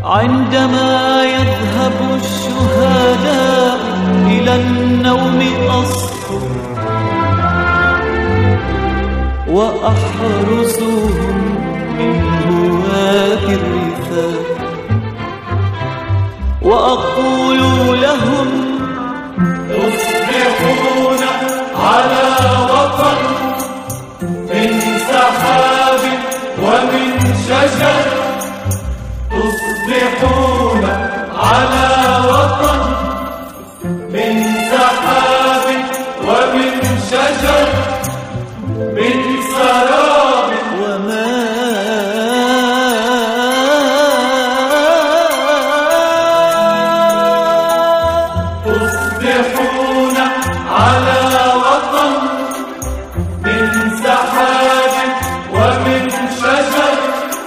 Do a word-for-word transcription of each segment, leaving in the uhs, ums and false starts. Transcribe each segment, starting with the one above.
عندما يذهب الشهداء إلى النوم أصحو وأحرسهم من هواة الرثاء وأقول لهم تصبحون على وطن من سحاب ومن شجر، تصبحون على وطن من سحاب ومن شجر، من سراب وماء، تصبحون على وطن من سحاب ومن شجر،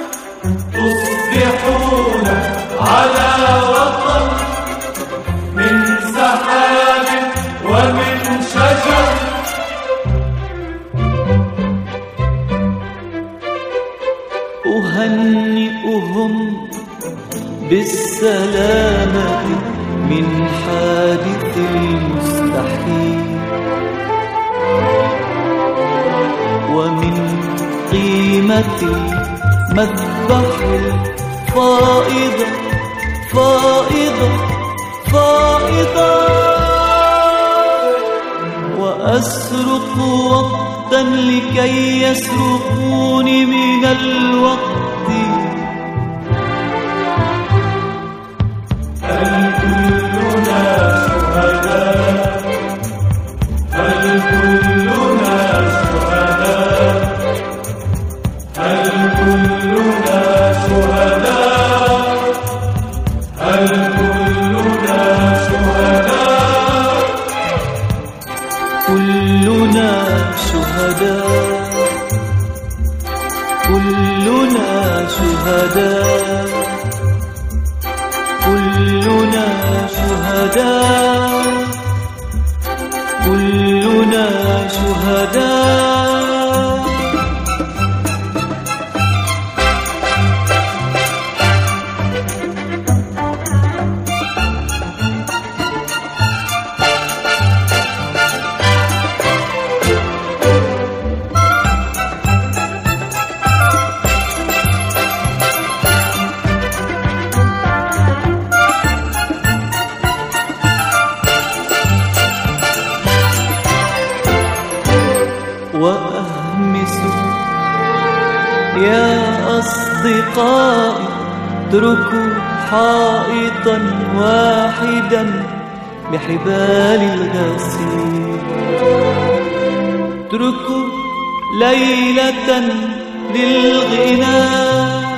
تصبحون على وطن من سحاب ومن شجر. أهنئهم بالسلامة من حادث المستحيل ومن قيمة المذبح الفائضة فائضة فائضة، وأسرق وقتا لكي يسرقوني من الوقت. هل كلنا شهداء؟ هل كلنا شهداء؟ هل كلنا شهداء؟ هل كلنا شهداء؟ كلنا شهداء، كلنا شهداء، كلنا شهداء، كلنا شهداء. وأهمس يا أصدقائي، اتركوا حائطا واحدا بحبال الغسيل، اتركوا ليلة للغناء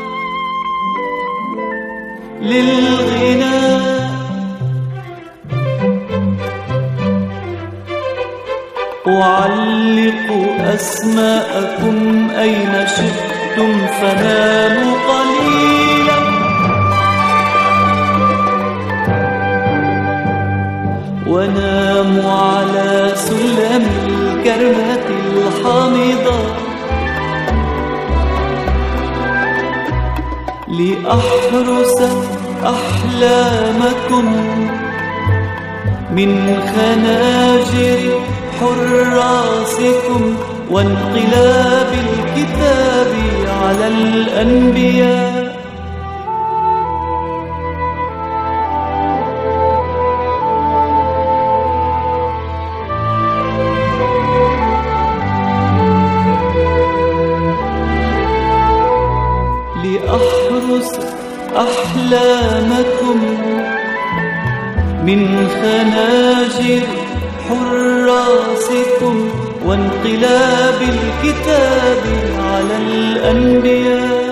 للغناء، أعلق أسماءكم أين شئتم فناموا قليلا، وناموا على سلم الكرمة الحامضة، لأحرس أحلامكم من خناجر حراسكم وانقلاب الكتاب على الأنبياء. لأحرس أحلامكم من خناجر حراسكم وانقلاب الكتاب على الأنبياء.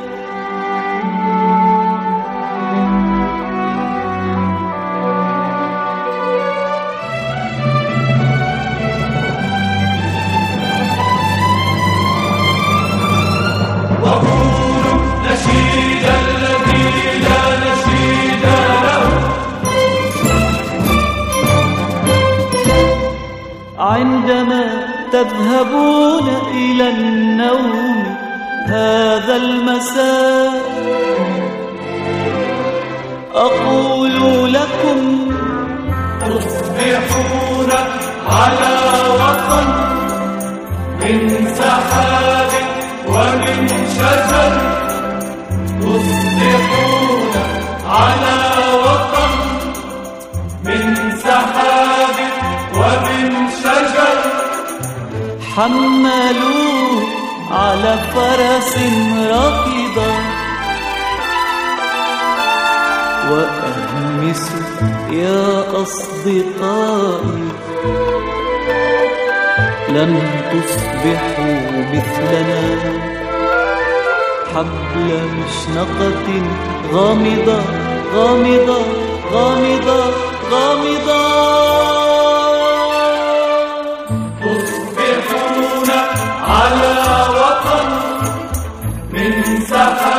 وقولوا نشيد الذي لا نشيد له، عندما تذهبون إلى النوم هذا المساء، أقول لكم تصبحون على وطن من سحاب ومن شجر، تصبحون على وطن من سحاب ومن شجر. حملوه على فرس ركض وأهمسوا يا أصدقائي، لن تصبحوا مثلنا. حبل مشنقة غامضة غامضة غامضة غامضة. تصبحون على وطن من سحاب